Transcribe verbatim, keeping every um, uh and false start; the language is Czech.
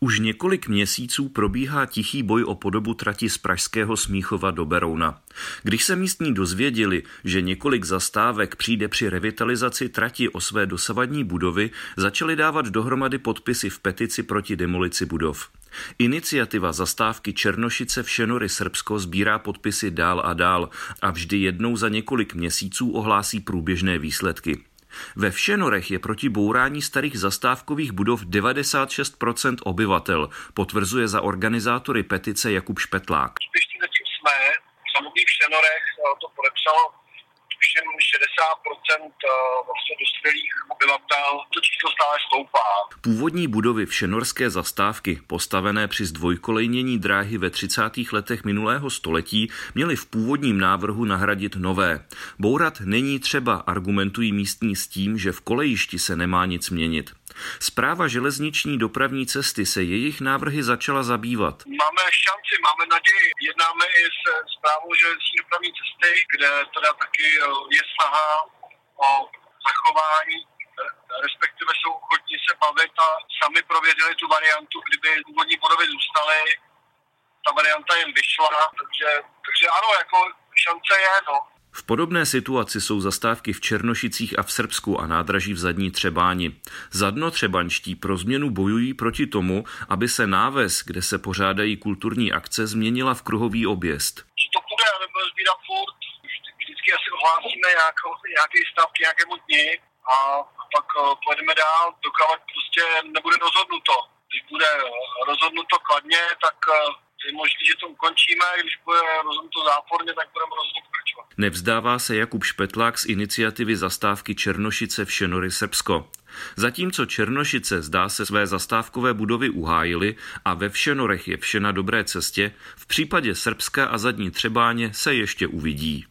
Už několik měsíců probíhá tichý boj o podobu trati z pražského Smíchova do Berouna. Když se místní dozvěděli, že několik zastávek přijde při revitalizaci trati o své dosavadní budovy, začali dávat dohromady podpisy v petici proti demolici budov. Iniciativa zastávky Černošice Všenory Srbsko sbírá podpisy dál a dál a vždy jednou za několik měsíců ohlásí průběžné výsledky. Ve Všenorech je proti bourání starých zastávkových budov devadesát šest procent obyvatel, potvrzuje za organizátory petice Jakub Špetlák. Úspěšní zatím jsme, v samotných Všenorech to podepsalo všem šedesát procent vlastně dospělých obyvatel, to číslo stále stoupá. Původní budovy všenorské zastávky, postavené při zdvojkolejnění dráhy ve třicátých letech minulého století, měly v původním návrhu nahradit nové. Bourat není třeba, argumentují místní s tím, že v kolejišti se nemá nic měnit. Správa železniční dopravní cesty se jejich návrhy začala zabývat. Máme šanci, máme naději. Jednáme i s správou železniční dopravní cesty, kde teda taky je snaha o zachování, respektive jsou ochotní se bavit a sami prověřili tu variantu, kdyby původní budovy zůstaly. Ta varianta jim vyšla, takže, takže ano, jako šance je, no. V podobné situaci jsou zastávky v Černošicích a v Srbsku a nádraží v Zadní Třebáni. Zadnotřebanští pro změnu bojují proti tomu, aby se náves, kde se pořádají kulturní akce, změnila v kruhový objezd. Že to půjde, aby byl sbírat furt. Vždycky asi ohlásíme nějakou, nějaký stav k nějakému dni a pak pojedeme dál, dokud prostě nebude rozhodnuto. Když bude rozhodnuto kladně, tak je možný, že to ukončíme, když bude rozhodnuto záporně, tak budeme rozhodnout pokračovat. Nevzdává se Jakub Špetlák z iniciativy zastávky Černošice Všenory Srbsko. Zatímco Černošice zdá se své zastávkové budovy uhájily a ve Všenorech je vše na dobré cestě, v případě Srbska a Zadní Třebáně se ještě uvidí.